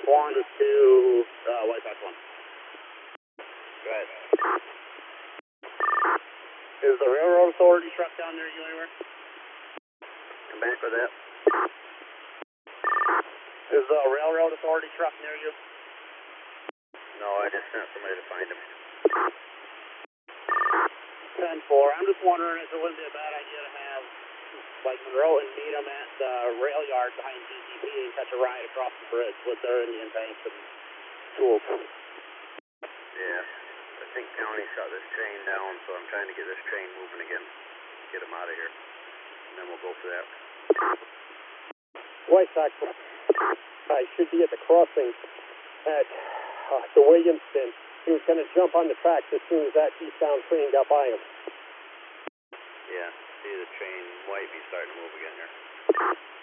Swan to White Sox 1. Go ahead. Is the Railroad Authority truck down near you anywhere? Come back with that. Is the Railroad Authority truck near you? No, I just sent somebody to find him. 10-4. I'm just wondering if it wouldn't be a bad idea to have, like, Monroe and meet them at the rail yard behind GTP and catch a ride across the bridge with their Indian tanks and tools. Yeah. I think county shut this train down, so I'm trying to get this train moving again. Get them out of here. And then we'll go for that. White Sox, I should be at the crossing at the Williamston. He was going to jump on the tracks as soon as that eastbound train got by him. Yeah, see the train might be starting to move again here.